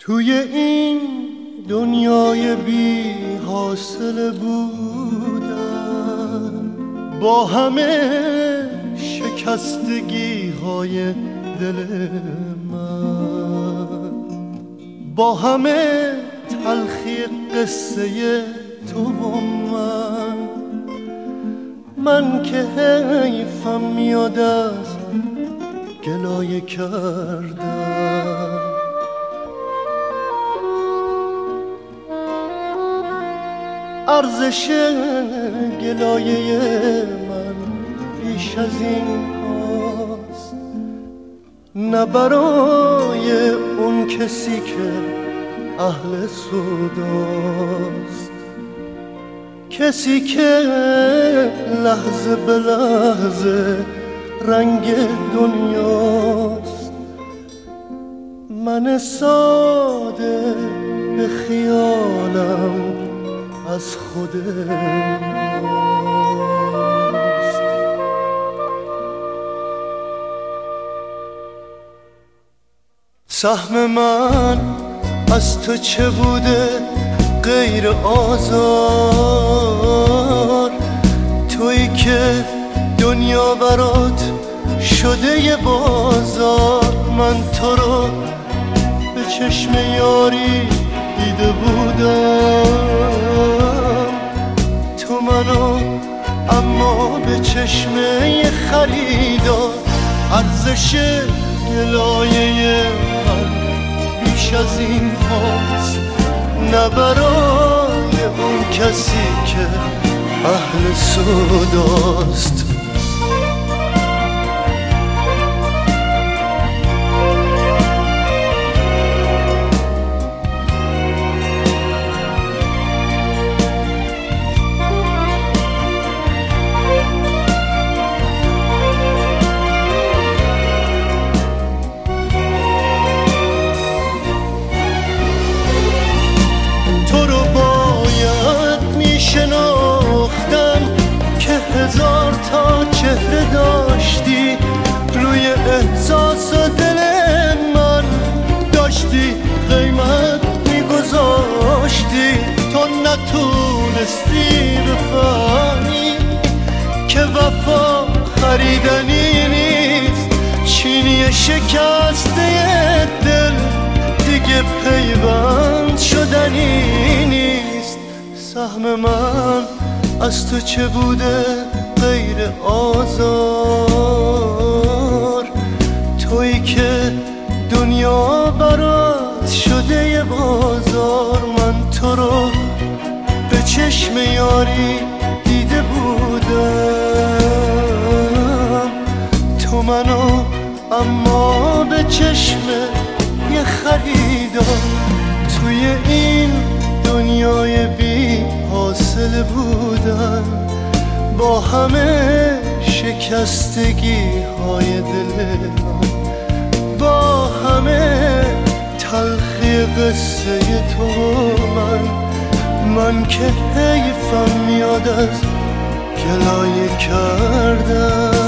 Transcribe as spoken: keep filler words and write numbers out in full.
توی این دنیای بی حاصل بودم، با همه شکستگی های دل من، با همه تلخی قصه تو و من. من که حیفم میاد از گلایه کردم، ارزش گلایه من بیش از این هاست، نه برای اون کسی که اهل سوداست، کسی که لحظه به لحظه رنگ دنیاست. من ساده به خیالم از خود ماست. سهم من از تو چه بوده غیر آزار؟ تویی که دنیا برات شده یه بازار. من تو رو به چشم یاری دیده بودم، تو منو اما به چشم یه خریدار. ارزش گلایه من بیش از این هاست، نه برای اون کسی که اهل سوداست. شناختم که هزار تا چهره داشتی، روی احساس و دل من داشتی قیمت میگذاشتی. تو نتونستی بفهمی که وفا خریدنی نیست، چینی شکسته دل دیگه پیوند شدنی نیست. سهم من از تو چه بوده غیر آزار؟ تویی که دنیا برات شده یه بازار. من تو رو به چشم یاری دیده بودم، تو منو اما به چشم یه خریدار. توی این دنیای بی حاصل بودن، با همه شکستگی های دل من، با همه تلخی قصه تو من. من که حیفم میاد از گلایه کردم.